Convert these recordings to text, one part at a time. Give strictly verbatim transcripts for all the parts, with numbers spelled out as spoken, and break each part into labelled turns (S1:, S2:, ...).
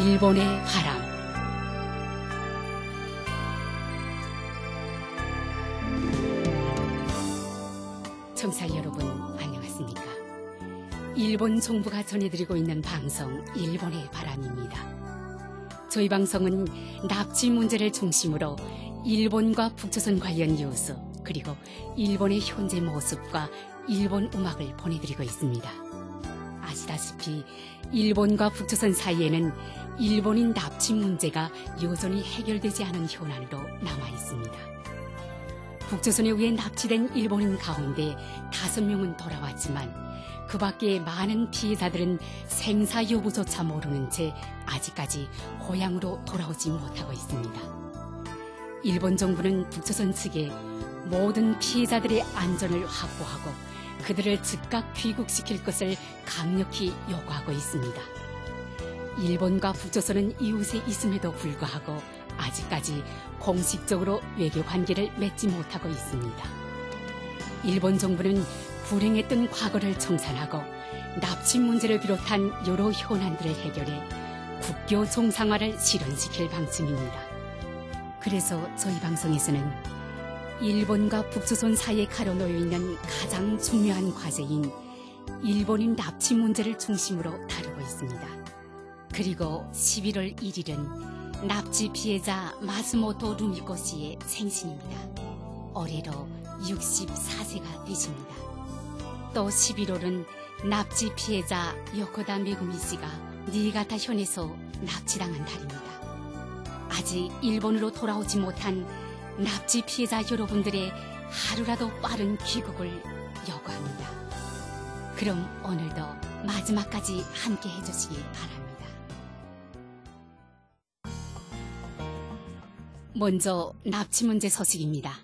S1: 일본의 바람. 청취자 여러분, 안녕하십니까? 일본 정부가 전해드리고 있는 방송 일본의 바람입니다. 저희 방송은 납치 문제를 중심으로 일본과 북조선 관련 뉴스, 그리고 일본의 현재 모습과 일본 음악을 보내드리고 있습니다. 아시다시피 일본과 북조선 사이에는 일본인 납치 문제가 여전히 해결되지 않은 현안으로 남아 있습니다. 북조선에 의해 납치된 일본인 가운데 다섯 명은 돌아왔지만 그 밖에 많은 피해자들은 생사 여부조차 모르는 채 아직까지 고향으로 돌아오지 못하고 있습니다. 일본 정부는 북조선 측에 모든 피해자들의 안전을 확보하고 그들을 즉각 귀국시킬 것을 강력히 요구하고 있습니다. 일본과 북조선은 이웃에 있음에도 불구하고 아직까지 공식적으로 외교 관계를 맺지 못하고 있습니다. 일본 정부는 불행했던 과거를 청산하고 납치 문제를 비롯한 여러 현안들을 해결해 국교 정상화를 실현시킬 방침입니다. 그래서 저희 방송에서는 일본과 북조선 사이에 가로놓여 있는 가장 중요한 과제인 일본인 납치 문제를 중심으로 다루고 있습니다. 그리고 십일월 일일은 납치 피해자 마스모토 루미코 씨의 생신입니다. 올해로 육십사 세가 되십니다. 또 십일월은 납치 피해자 요코다 메구미 씨가 니가타 현에서 납치당한 달입니다. 아직 일본으로 돌아오지 못한 납치 피해자 여러분들의 하루라도 빠른 귀국을 요구합니다. 그럼 오늘도 마지막까지 함께 해주시기 바랍니다. 먼저 납치 문제 소식입니다.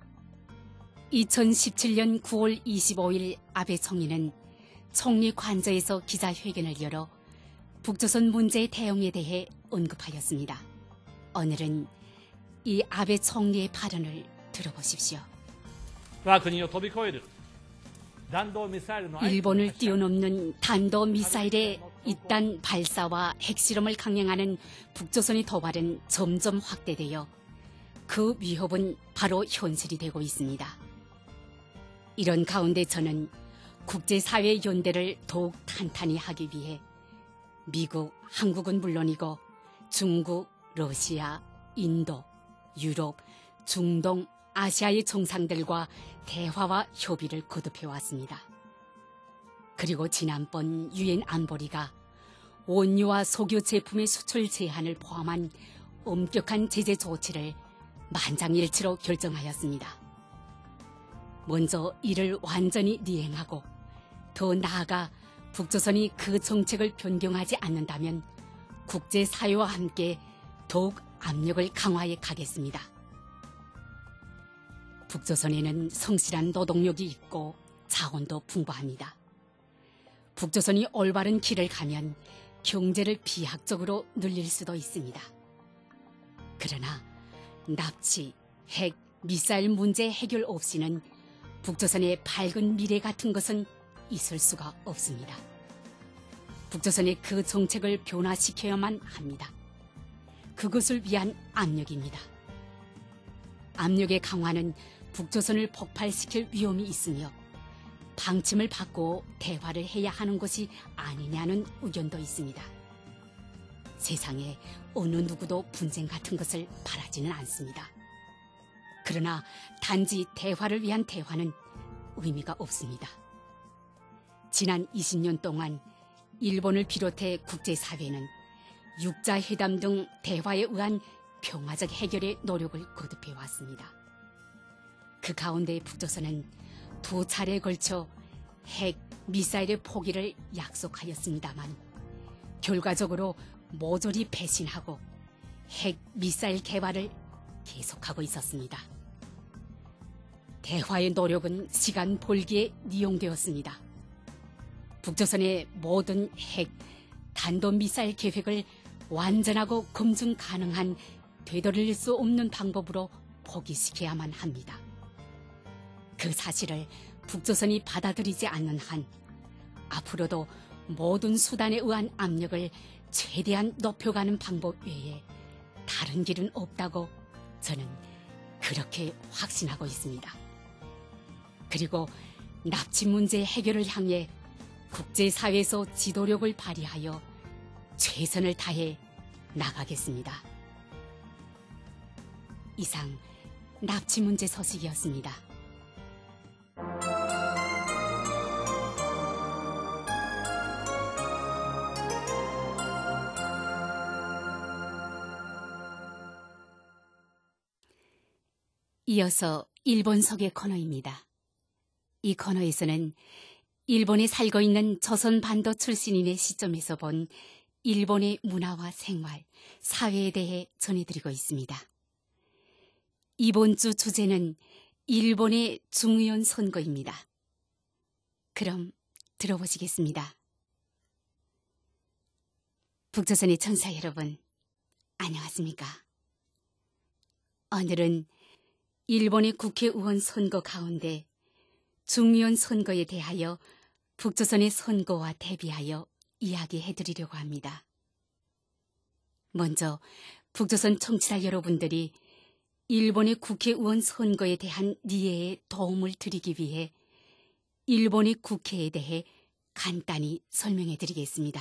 S1: 이천십칠년 구월 이십오일 아베 총리는 총리 관저에서 기자회견을 열어 북조선 문제 대응에 대해 언급하였습니다. 오늘은 이 아베 총리의 발언을 들어보십시오. 일본을 뛰어넘는 단도미사일의 잇단 발사와 핵실험을 강행하는 북조선의 도발은 점점 확대되어 그 위협은 바로 현실이 되고 있습니다. 이런 가운데 저는 국제사회의 연대를 더욱 탄탄히 하기 위해 미국, 한국은 물론이고 중국, 러시아, 인도, 유럽, 중동, 아시아의 정상들과 대화와 협의를 거듭해왔습니다. 그리고 지난번 유엔 안보리가 원유와 석유 제품의 수출 제한을 포함한 엄격한 제재 조치를 만장일치로 결정하였습니다. 먼저 이를 완전히 이행하고 더 나아가 북조선이 그 정책을 변경하지 않는다면 국제사회와 함께 더욱 압력을 강화해 가겠습니다. 북조선에는 성실한 노동력이 있고 자원도 풍부합니다. 북조선이 올바른 길을 가면 경제를 비약적으로 늘릴 수도 있습니다. 그러나 납치, 핵, 미사일 문제 해결 없이는 북조선의 밝은 미래 같은 것은 있을 수가 없습니다. 북조선의 그 정책을 변화시켜야만 합니다. 그것을 위한 압력입니다. 압력의 강화는 북조선을 폭발시킬 위험이 있으며 방침을 바꾸어 대화를 해야 하는 것이 아니냐는 의견도 있습니다. 세상에 어느 누구도 분쟁 같은 것을 바라지는 않습니다. 그러나 단지 대화를 위한 대화는 의미가 없습니다. 지난 이십 년 동안 일본을 비롯해 국제사회는 육자회담 등 대화에 의한 평화적 해결의 노력을 거듭해왔습니다. 그 가운데 북조선은 두 차례에 걸쳐 핵, 미사일의 포기를 약속하였습니다만 결과적으로 모조리 배신하고 핵, 미사일 개발을 계속하고 있었습니다. 대화의 노력은 시간 벌기에 이용되었습니다. 북조선의 모든 핵, 단도미사일 계획을 완전하고 검증 가능한 되돌릴 수 없는 방법으로 포기시켜야만 합니다. 그 사실을 북조선이 받아들이지 않는 한 앞으로도 모든 수단에 의한 압력을 최대한 높여가는 방법 외에 다른 길은 없다고 저는 그렇게 확신하고 있습니다. 그리고 납치 문제 해결을 향해 국제사회에서 지도력을 발휘하여 최선을 다해 나가겠습니다. 이상 납치 문제 소식이었습니다. 이어서 일본 소개 코너입니다. 이 코너에서는 일본에 살고 있는 조선 반도 출신인의 시점에서 본 일본의 문화와 생활, 사회에 대해 전해드리고 있습니다. 이번 주 주제는 일본의 중의원 선거입니다. 그럼 들어보시겠습니다. 북조선의 청사 여러분, 안녕하십니까? 오늘은 일본의 국회의원 선거 가운데 중의원 선거에 대하여 북조선의 선거와 대비하여 이야기해드리려고 합니다. 먼저 북조선 청취자 여러분들이 일본의 국회의원 선거에 대한 이해에 도움을 드리기 위해 일본의 국회에 대해 간단히 설명해드리겠습니다.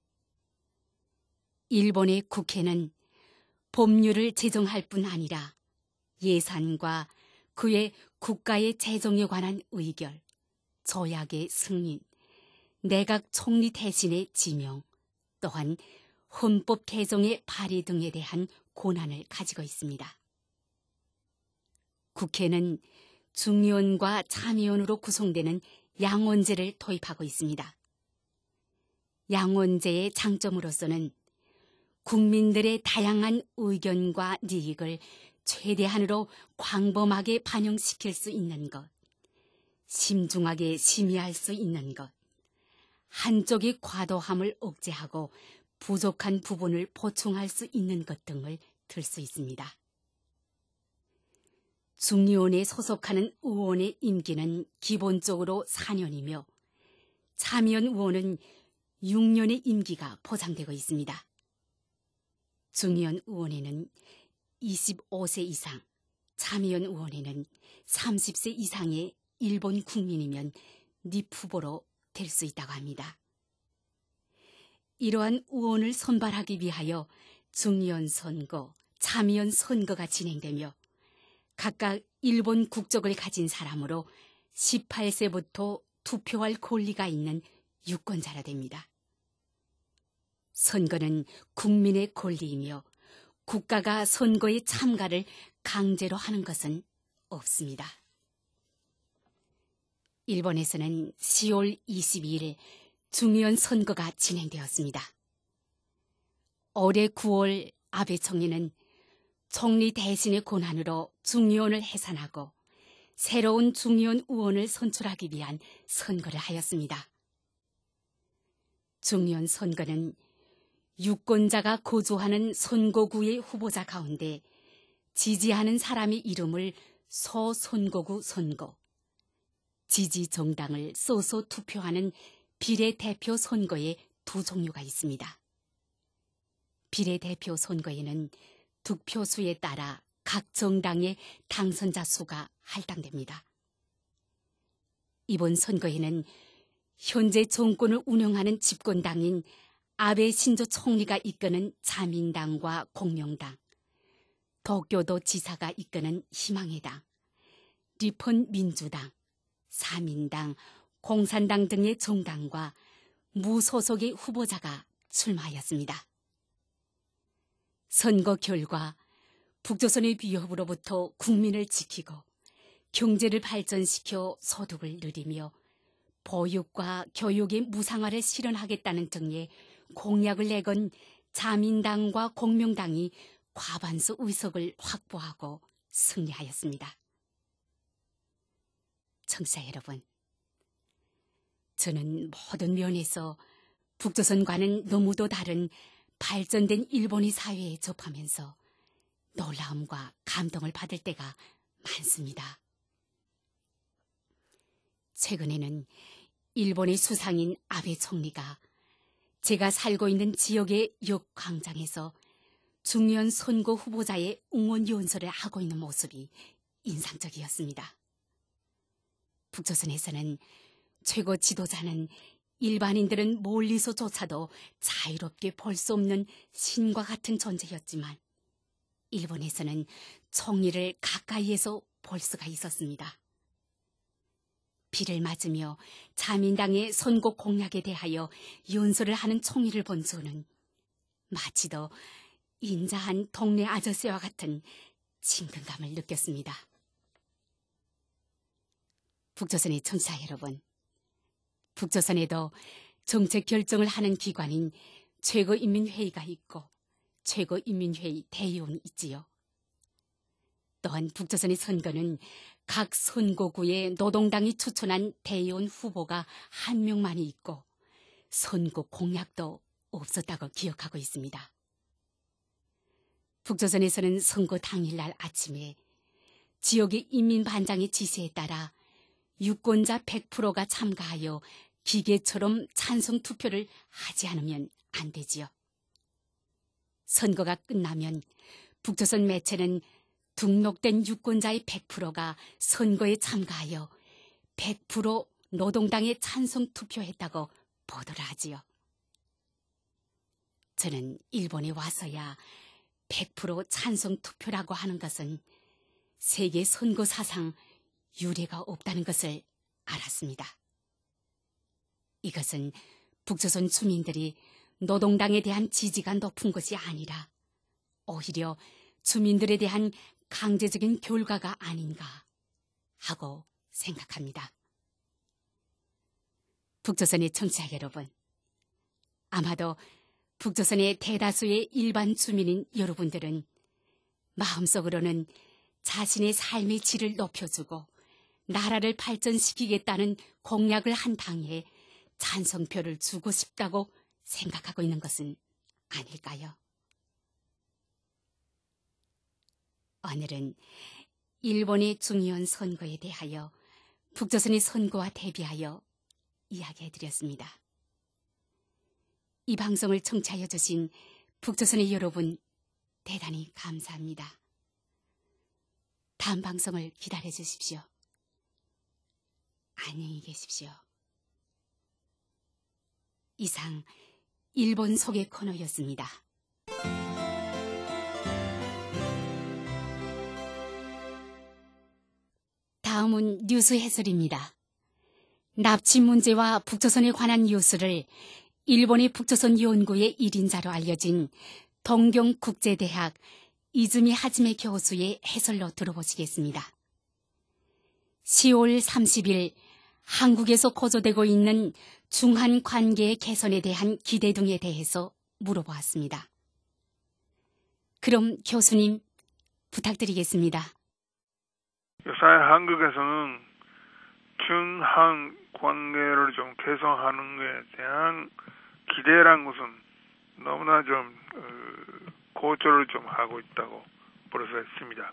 S1: 일본의 국회는 법률을 제정할 뿐 아니라 예산과 그의 국가의 재정에 관한 의결, 조약의 승인, 내각 총리 대신의 지명, 또한 헌법 개정의 발의 등에 대한 권한을 가지고 있습니다. 국회는 중의원과 참의원으로 구성되는 양원제를 도입하고 있습니다. 양원제의 장점으로서는 국민들의 다양한 의견과 이익을 최대한으로 광범하게 반영시킬 수 있는 것, 심중하게 심의할 수 있는 것, 한쪽의 과도함을 억제하고 부족한 부분을 보충할 수 있는 것 등을 들 수 있습니다. 중의원에 소속하는 의원의 임기는 기본적으로 사 년이며 참의원 의원은 육 년의 임기가 보장되고 있습니다. 중의원 의원에는 이십오 세 이상, 참의원 의원에는 삼십 세 이상의 일본 국민이면 립후보로 될 수 있다고 합니다. 이러한 의원을 선발하기 위하여 중의원 선거, 참의원 선거가 진행되며 각각 일본 국적을 가진 사람으로 십팔 세부터 투표할 권리가 있는 유권자라 됩니다. 선거는 국민의 권리이며 국가가 선거에 참가를 강제로 하는 것은 없습니다. 일본에서는 시월 이십이일 중의원 선거가 진행되었습니다. 올해 구월 아베 총리는 총리 대신의 권한으로 중의원을 해산하고 새로운 중의원 의원을 선출하기 위한 선거를 하였습니다. 중의원 선거는 유권자가 거주하는 선거구의 후보자 가운데 지지하는 사람의 이름을 소선거구 선거, 지지 정당을 써서 투표하는 비례대표 선거의 두 종류가 있습니다. 비례대표 선거에는 득표수에 따라 각 정당의 당선자 수가 할당됩니다. 이번 선거에는 현재 정권을 운영하는 집권당인 아베 신조 총리가 이끄는 자민당과 공명당, 도쿄도 지사가 이끄는 희망의 당, 리펀 민주당, 사민당, 공산당 등의 정당과 무소속의 후보자가 출마하였습니다. 선거 결과 북조선의 위협으로부터 국민을 지키고 경제를 발전시켜 소득을 늘리며 보육과 교육의 무상화를 실현하겠다는 등의 공약을 내건 자민당과 공명당이 과반수 의석을 확보하고 승리하였습니다. 청취자 여러분, 저는 모든 면에서 북조선과는 너무도 다른 발전된 일본의 사회에 접하면서 놀라움과 감동을 받을 때가 많습니다. 최근에는 일본의 수상인 아베 총리가 제가 살고 있는 지역의 역 광장에서 중요한 선거 후보자의 응원 연설을 하고 있는 모습이 인상적이었습니다. 북조선에서는 최고 지도자는 일반인들은 멀리서조차도 자유롭게 볼 수 없는 신과 같은 존재였지만 일본에서는 총리를 가까이에서 볼 수가 있었습니다. 비를 맞으며 자민당의 선거 공약에 대하여 연설을 하는 총리를 본 저는 마치도 인자한 동네 아저씨와 같은 친근감을 느꼈습니다. 북조선의 청취자 여러분, 북조선에도 정책 결정을 하는 기관인 최고인민회의가 있고 최고인민회의 대의원이 있지요. 또한 북조선의 선거는 각 선거구에 노동당이 추천한 대의원 후보가 한 명만이 있고 선거 공약도 없었다고 기억하고 있습니다. 북조선에서는 선거 당일날 아침에 지역의 인민반장의 지시에 따라 유권자 백 퍼센트가 참가하여 기계처럼 찬성 투표를 하지 않으면 안 되지요. 선거가 끝나면 북조선 매체는 등록된 유권자의 백 퍼센트가 선거에 참가하여 백 퍼센트 노동당에 찬성 투표했다고 보도를 하지요. 저는 일본에 와서야 백 퍼센트 찬성 투표라고 하는 것은 세계 선거 사상 유례가 없다는 것을 알았습니다. 이것은 북조선 주민들이 노동당에 대한 지지가 높은 것이 아니라 오히려 주민들에 대한 강제적인 결과가 아닌가 하고 생각합니다. 북조선의 청취자 여러분, 아마도 북조선의 대다수의 일반 주민인 여러분들은 마음속으로는 자신의 삶의 질을 높여주고 나라를 발전시키겠다는 공약을 한 당에 찬성표를 주고 싶다고 생각하고 있는 것은 아닐까요? 오늘은 일본의 중요한 선거에 대하여 북조선의 선거와 대비하여 이야기해드렸습니다. 이 방송을 청취하여 주신 북조선의 여러분 대단히 감사합니다. 다음 방송을 기다려 주십시오. 안녕히 계십시오. 이상 일본 소개 코너였습니다. 다음은 뉴스 해설입니다. 납치 문제와 북조선에 관한 뉴스를 일본의 북조선 연구의 일 인자로 알려진 동경국제대학 이즈미 하지메 교수의 해설로 들어보시겠습니다. 시월 삼십일 한국에서 고조되고 있는 중한 관계의 개선에 대한 기대 등에 대해서 물어보았습니다. 그럼 교수님 부탁드리겠습니다.
S2: 요새 한국에서는 중한 관계를 좀 개선하는 것에 대한 기대란 것은 너무나 좀 어, 고조를 좀 하고 있다고 볼 수 있습니다.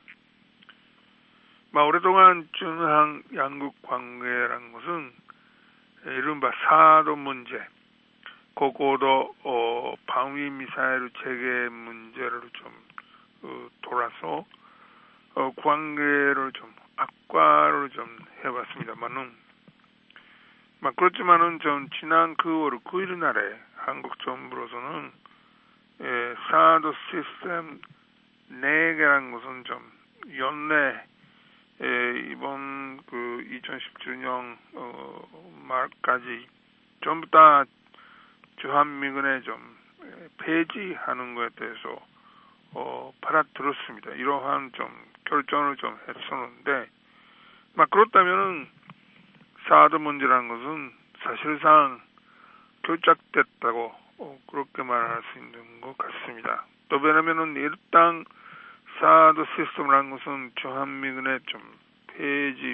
S2: 오랫동안 중한 양국 관계란 것은 이른바 사도 문제, 고고도 어, 방위 미사일 체계 문제를 좀 어, 돌아서 어, 관계를 좀 악화를 좀 해봤습니다만은, 막 그렇지만은 좀 지난 구월 구일 날에 한국 정부로서는 예, 사도 시스템 네 개라는 것은 좀 연내 예, 이번 그 이천십칠 년 어, 말까지 전부 다 주한미군에 좀 폐지하는 것에 대해서 어, 받아들었습니다. 이러한 좀 결정을 좀 했었는데, 막 그렇다면은 사드 문제라는 것은 사실상 결착됐다고 어, 그렇게 말할 수 있는 것 같습니다. 또 왜냐면은 일단 사드 시스템이라는 것은 주한미군의 좀 폐지,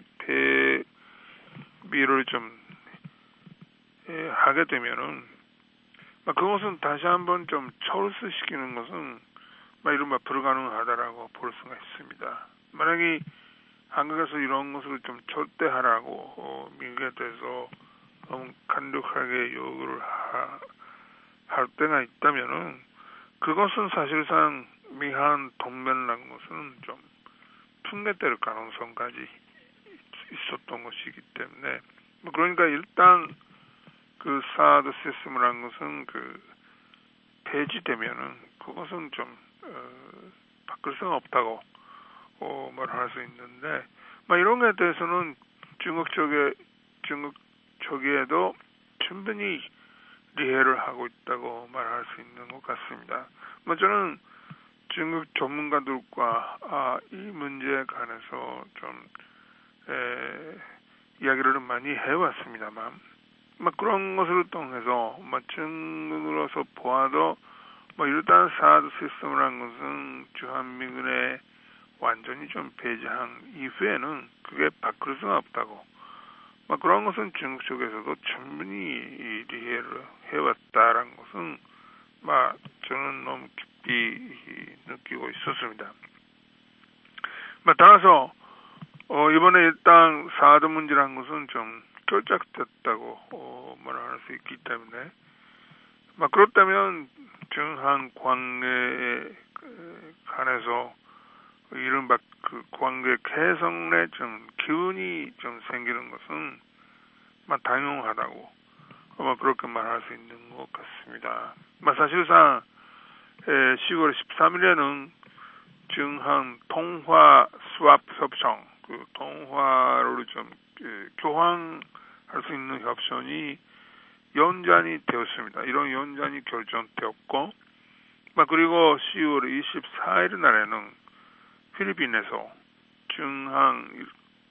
S2: 폐비를 좀 예, 하게 되면은 막 그것은 다시 한번 좀 철수시키는 것은 막 이른바 불가능하다라고 볼 수가 있습니다. 만약에 한국에서 이런 것을 좀 절대하라고 어, 미국에 대해서 너무 간독하게 요구를 하, 할 때가 있다면은 그것은 사실상 미한 동맹이라는 것은 좀 핑계될 가능성까지 있었던 것이기 때문에 뭐 그러니까 일단 그 사드 시스템이라는 것은 그 폐지되면은 그것은 좀 어, 바꿀 수가 없다고 어, 말할 수 있는데 뭐 이런 것에 대해서는 중국 쪽에 중국 쪽에도 충분히 이해를 하고 있다고 말할 수 있는 것 같습니다. 뭐 저는 중국 전문가들과 아, 이 문제에 관해서 좀 에, 이야기를 많이 해왔습니다만, 뭐 그런 것을 통해서 뭐 중국으로서 보아도 뭐 일단 사드 시스템이라는 것은 주한미군의 완전히 좀 폐지한 이후에는 그게 바꿀 수가 없다고. 뭐 그런 것은 중국 쪽에서도 충분히 이해를 해왔다라는 것은 뭐 저는 너무 깊이 느끼고 있었습니다. 뭐 따라서 어 이번에 일단 사드 문제라는 것은 좀 결착됐다고 어 말할 수 있기 때문에 뭐 그렇다면 중한 관계에 관해서 이른바 그 관계 개선에 좀 기운이 좀 생기는 것은 뭐 당연하다고 뭐 그렇게 말할 수 있는 것 같습니다. 뭐 사실상 시월 십삼일에는 중한 통화 수합 협정, 그 통화를 좀 그, 교환할 수 있는 협정이 연장이 되었습니다. 이런 연장이 결정되었고, 뭐 그리고 시월 이십사일 날에는 필리핀에서 중한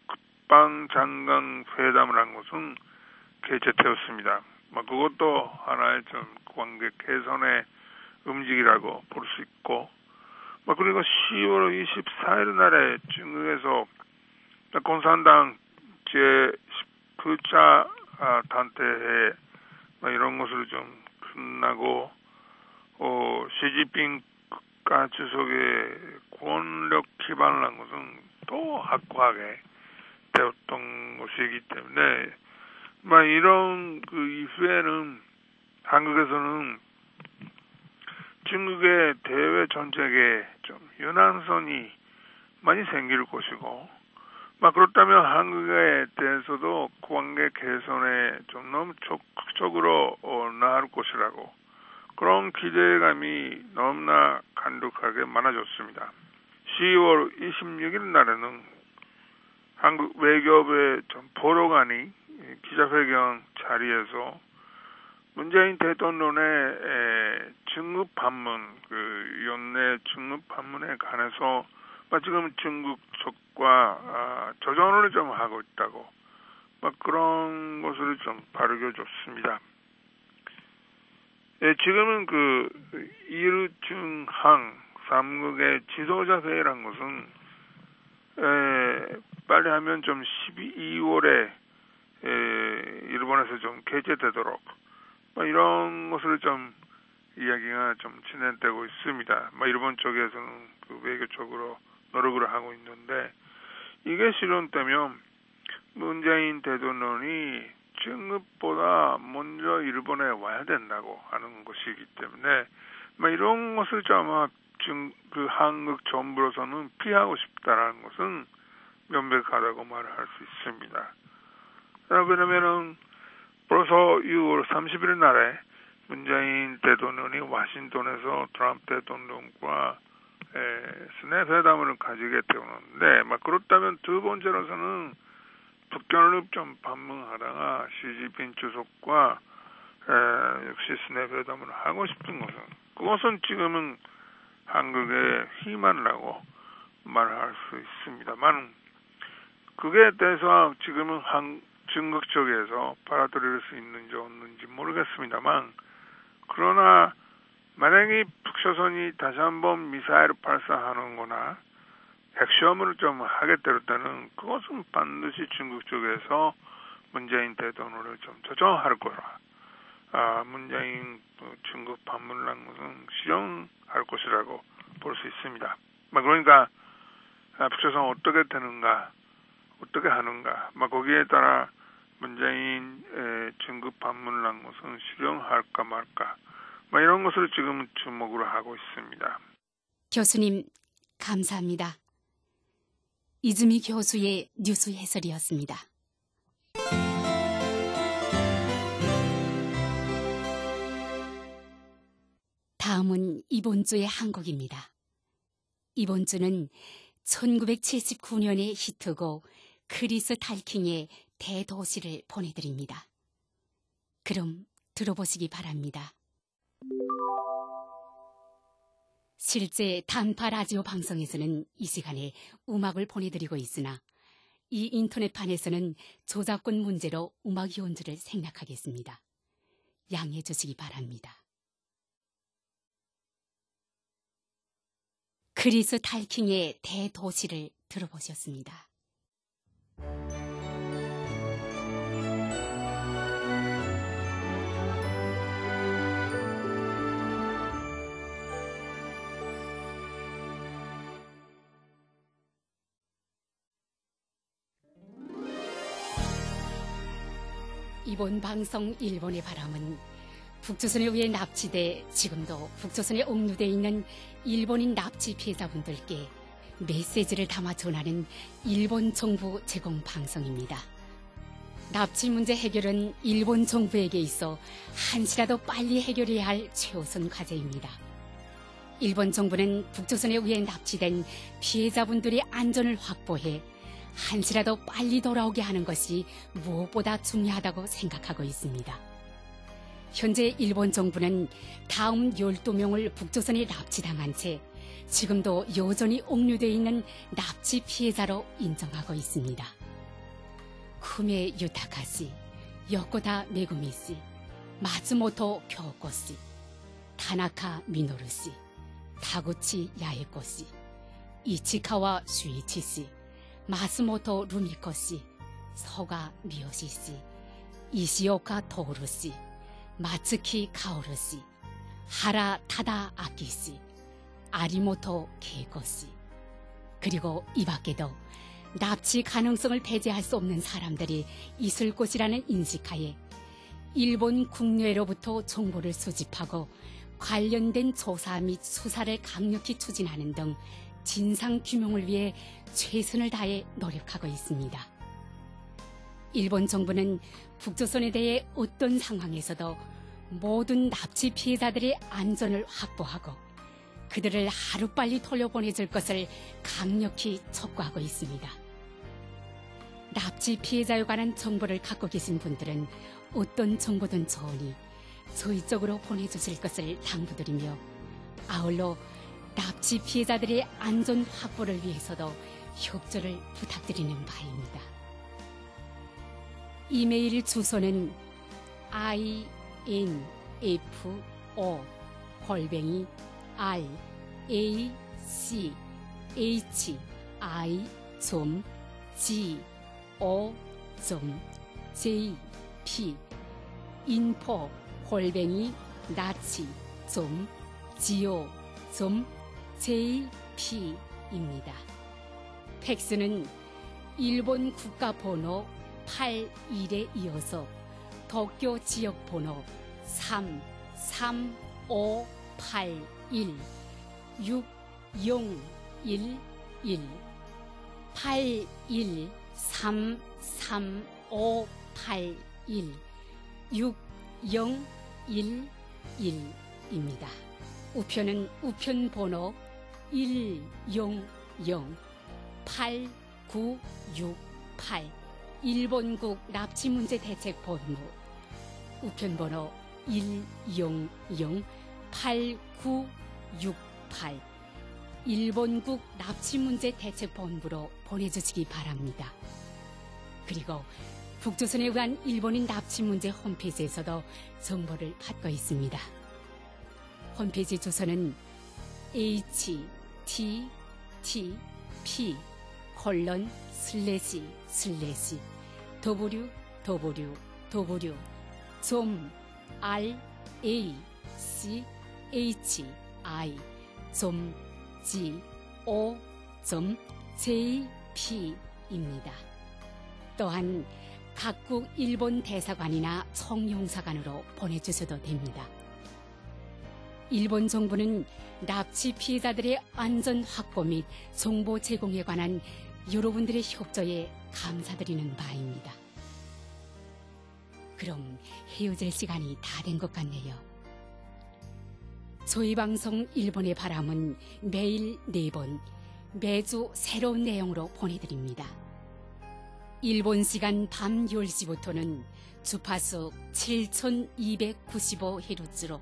S2: 국방장관 회담을 한 것은 개최되었습니다. 뭐 그것도 하나의 좀 관계 개선의 움직이라고 볼 수 있고, 뭐 그리고 시월 이십사일 날에 중국에서 공산당 제십구 차 단태회 뭐 이런 것을 좀 끝나고 어, 시진핑 국가 주석의 권력 기반을 한 것은 또 확고하게 되었던 것이기 때문에 뭐 이런 그 이후에는 한국에서는 중국의 대외 정책에 좀 유난성이 많이 생길 것이고, 막 그렇다면 한국에 대해서도 관계 개선에 좀 너무 적극적으로 어, 나아갈 것이라고 그런 기대감이 너무나 간독하게 많아졌습니다. 시월 이십육일 날에는 한국 외교부의 좀 보좌관이 기자회견 자리에서 문재인 대통령의 중국 방문, 그 연내 중국 방문에 관해서 지금 중국 쪽과 조정을 좀 하고 있다고, 막 그런 것을 좀 밝혀줬습니다. 예, 지금은 그 일중항 삼국의 지도자 회의란 것은 에, 빨리 하면 좀 십이월에 에, 일본에서 좀 개최되도록 뭐 이런 것을 좀 이야기가 좀 진행되고 있습니다. 뭐 일본 쪽에서는 그 외교 쪽으로 노력을 하고 있는데, 이게 실현되면 문재인 대통령이 중국보다 먼저 일본에 와야 된다고 하는 것이기 때문에 뭐 이런 것을 좀 아마 중, 그 한국 정부로서는 피하고 싶다라는 것은 명백하다고 말할 수 있습니다. 왜냐면은 벌써 유월 삼십일 날에 문재인 대통령이 워싱턴에서 트럼프 대통령과 에, 스냅 회담을 가지게 되었는데, 막 그렇다면 두 번째로서는 북경을 좀 방문하다가 시진핑 주석과 에, 역시 스냅 회담을 하고 싶은 것은 그것은 지금은 한국의 희망이라고 말할 수 있습니다만, 그게 대해서 지금은 한, 중국 쪽에서 받아들일 수 있는지 없는지 모르겠습니다만, 그러나 만약에 북조선이 다시 한번 미사일을 발사하는 거나 핵시험을 좀 하게 될 때는 그것은 반드시 중국 쪽에서 문재인 대통령을 좀 조정할 거라. 아, 문재인 중국 방문을 한 것은 실현할 것이라고 볼 수 있습니다. 그러니까 북조선 어떻게 되는가, 어떻게 하는가, 거기에 따라 문재인 중국 방문을 한 것은 실현할까 말까, 뭐 이런 것을 지금 주목으로 하고 있습니다.
S1: 교수님, 감사합니다. 이즈미 교수의 뉴스 해설이었습니다. 다음은 이번 주의 한국입니다. 이번 주는 천구백칠십구 년의 히트곡 크리스 탈킹의 대도시를 보내드립니다. 그럼 들어보시기 바랍니다. 실제 단파 라디오 방송에서는 이 시간에 음악을 보내드리고 있으나 이 인터넷판에서는 저작권 문제로 음악 연주를 생략하겠습니다. 양해해 주시기 바랍니다. 크리스 탈킹의 대도시를 들어보셨습니다. 이번 방송 일본의 바람은 북조선에 의해 납치돼 지금도 북조선에 억류돼 있는 일본인 납치 피해자분들께 메시지를 담아 전하는 일본 정부 제공 방송입니다. 납치 문제 해결은 일본 정부에게 있어 한시라도 빨리 해결해야 할 최우선 과제입니다. 일본 정부는 북조선에 의해 납치된 피해자분들의 안전을 확보해 한시라도 빨리 돌아오게 하는 것이 무엇보다 중요하다고 생각하고 있습니다. 현재 일본 정부는 다음 열두 명을 북조선에 납치당한 채 지금도 여전히 억류되어 있는 납치 피해자로 인정하고 있습니다. 쿠메 유타카 씨, 요코다 메구미 씨, 마츠모토 교코 씨, 타나카 미노루 씨, 타구치 야에코 씨, 이치카와 슈이치 씨, 마스모토 루미코 씨, 서가 미요시 씨, 이시오카 토우루 씨, 마츠키 카오루 씨, 하라 타다 아키 씨, 아리모토 케이코 씨, 그리고 이 밖에도 납치 가능성을 배제할 수 없는 사람들이 있을 것이라는 인식하에 일본 국내로부터 정보를 수집하고 관련된 조사 및 수사를 강력히 추진하는 등 진상규명을 위해 최선을 다해 노력하고 있습니다. 일본 정부는 북조선에 대해 어떤 상황에서도 모든 납치 피해자들의 안전을 확보하고 그들을 하루빨리 돌려보내줄 것을 강력히 촉구하고 있습니다. 납치 피해자에 관한 정보를 갖고 계신 분들은 어떤 정보든 좋으니 저희 쪽으로 보내주실 것을 당부드리며 아울러 납치 피해자들의 안전 확보를 위해서도 협조를 부탁드리는 바입니다. 이메일 주소는 info 골뱅이 r a c h i g o j p info 골뱅이 나치 go j p 입니다. 팩스는 일본 국가번호 팔십일에 이어서 도쿄 지역번호 삼 삼 오 팔 일 육 영 일 일 팔 일 삼 삼 오 팔 일 육 영 일 일입니다. 우편은 우편 번호 일 영 영 팔 구 육 팔 일본국 납치문제 대책본부 우편 번호 일 영 영 팔 구 육 팔 일본국 납치문제 대책본부로 보내주시기 바랍니다. 그리고 북조선에 의한 일본인 납치문제 홈페이지에서도 정보를 받고 있습니다. 홈페이지 주소는 에이치티티피 콜론 슬래시 슬래시 더블유 더블유 더블유 점 알 에이 씨 에이치 아이 점 지 오 점 제이 피입니다. 또한 각국 일본 대사관이나 총영사관으로 보내주셔도 됩니다. 일본 정부는 납치 피해자들의 안전 확보 및 정보 제공에 관한 여러분들의 협조에 감사드리는 바입니다. 그럼 헤어질 시간이 다 된 것 같네요. 저희 방송 일본의 바람은 매일 네 번, 매주 새로운 내용으로 보내드립니다. 일본 시간 밤 열 시부터는 주파수 칠천이백구십오 헤르츠로,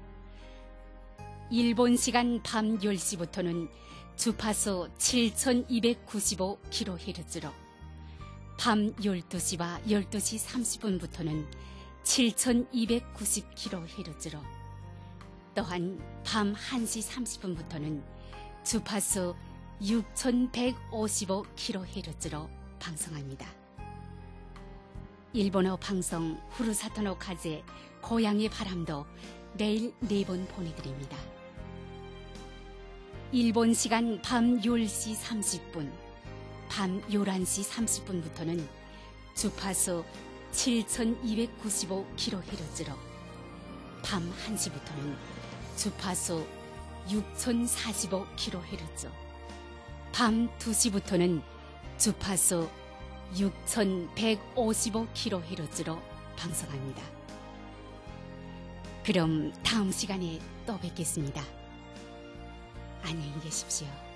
S1: 일본 시간 밤 열 시부터는 주파수 칠천이백구십오 킬로헤르츠로, 밤 열두 시와 열두 시 삼십 분부터는 칠천이백구십 킬로헤르츠로, 또한 밤 한 시 삼십 분부터는 주파수 육천백오십오 킬로헤르츠로 방송합니다. 일본어 방송 후루사토노 카제 고향의 바람도 매일 네 번 보내드립니다. 일본 시간 밤 열 시 삼십 분, 밤 열한 시 삼십 분부터는 주파수 칠천이백구십오 킬로헤르츠로, 밤 한 시부터는 주파수 육천사십오 킬로헤르츠, 밤 두 시부터는 주파수 육천백오십오 킬로헤르츠로 방송합니다. 그럼 다음 시간에 또 뵙겠습니다. 안녕히 계십시오.